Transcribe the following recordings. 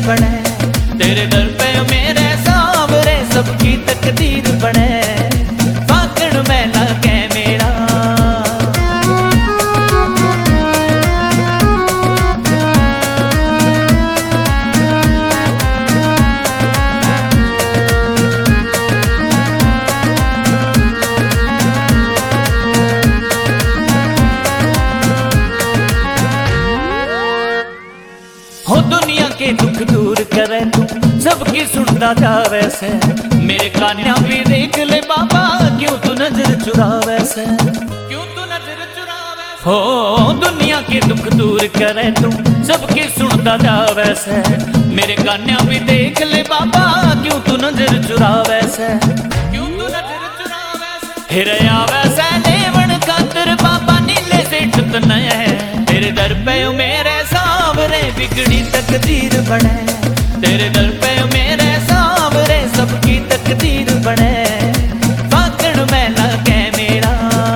बने, तेरे दर पे मेरे सावरे सबकी तकदीर बने, फाकड़ में लगे मेरा। हो दुनिया के दुख दूर करे तू, सबकी सुनता जावे से, मेरे कान्या भी देख ले बाबा, क्यों तू नजर चुरावे से, क्यों तू नजर चुरावे से। हो दुनिया के दुख दूर करे तू, सबकी सुनता जावे से, मेरे कान्या भी देख ले बाबा, क्यों तू नजर चुरावे से, क्यों तू नजर चुरावे से। हिरे आवे से लेवन खातर बाबा नीले सेठ तने, तेरे दर पे मेरे सावरे बिगड़ी तकदीर बने, तेरे दर पे मेरे सावरे सबकी तकदीर बने, फाकड़ में लगे मेरा।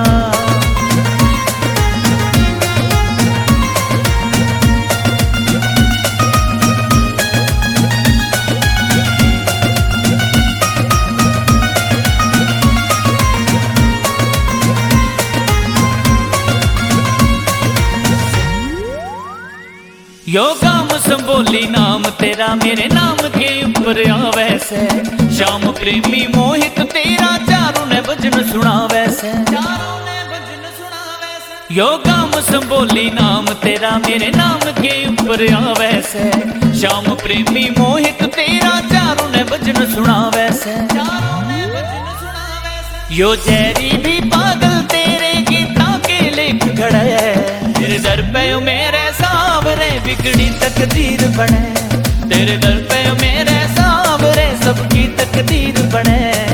यो गाम संबोली नाम तेरा मेरे नाम के ऊपर आवे से, श्याम प्रेमी मोहित तेरा चारों ने भजन सुनावे से, चारों ने भजन सुनावे से। यो गाम संबोली नाम तेरा मेरे नाम के ऊपर आवे से, श्याम प्रेमी मोहित तेरा चारों ने भजन सुनावे से, चारों ने भजन सुनावे से। यो जैरी भी पागल तेरे गीता के लेख घड़े, तेरे दर पे मेरे सावरे बिगड़ी तकदीर बने, तेरे दर पे मेरे सावरे सबकी तकदीर बने।